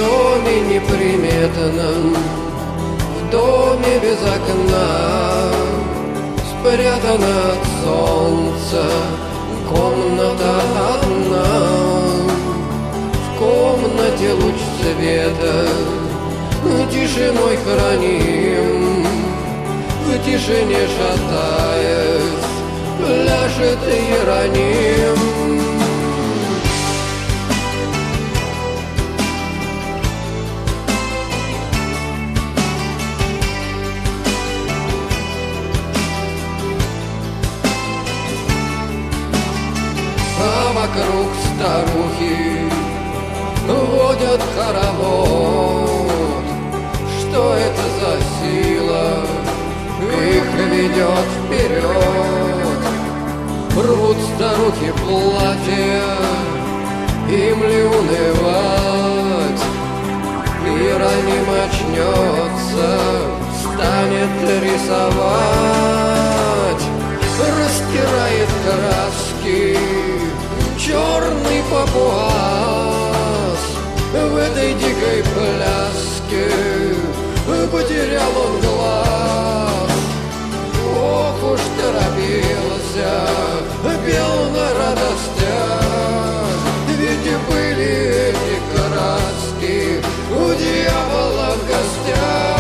доме неприметном, в доме без окна, спрятана от солнца комната одна. В комнате луч света тишиной храним, в тишине шатаясь пляшет Иероним. А вокруг старухи водят хоровод. Что это за сила их ведет вперед? Рвут старухи платья, им ли унывать? Иероним очнется, станет рисовать, растирает краски черный папуас. В этой дикой пляске потерял он глаз. Ох уж торопился, пел на радостях, ведь были эти краски у дьявола в гостях.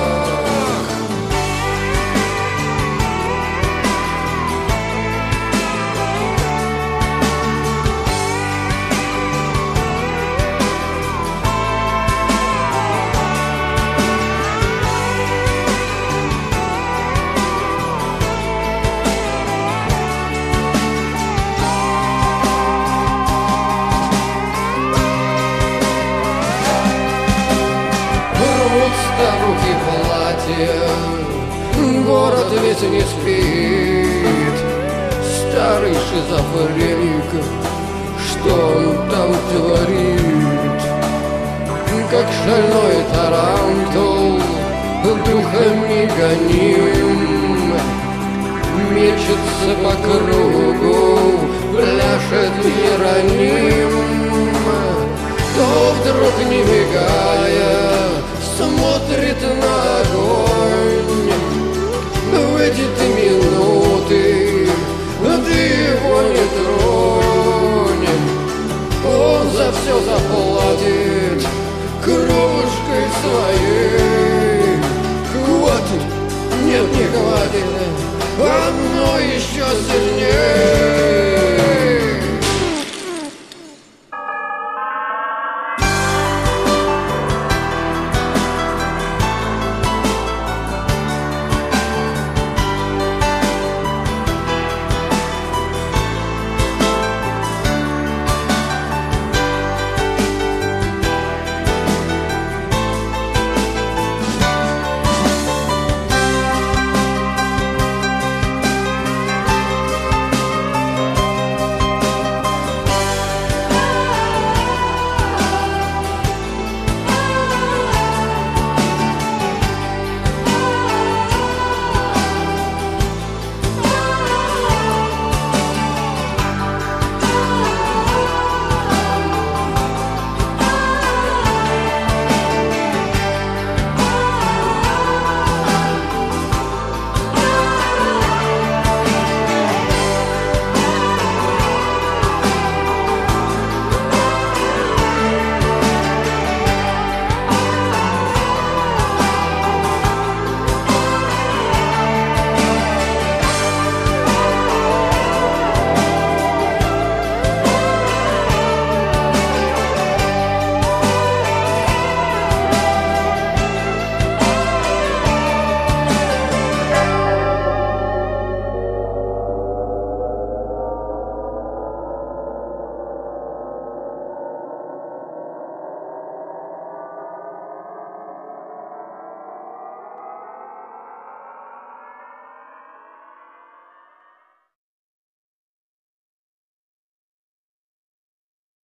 Старухи платья, город весь не спит. Старый шизофреник, что он там творит? Как шальной тарантул, духами гоним, мечется по кругу, пляшет Иероним. То вдруг, не мигая, смотрит на огонь.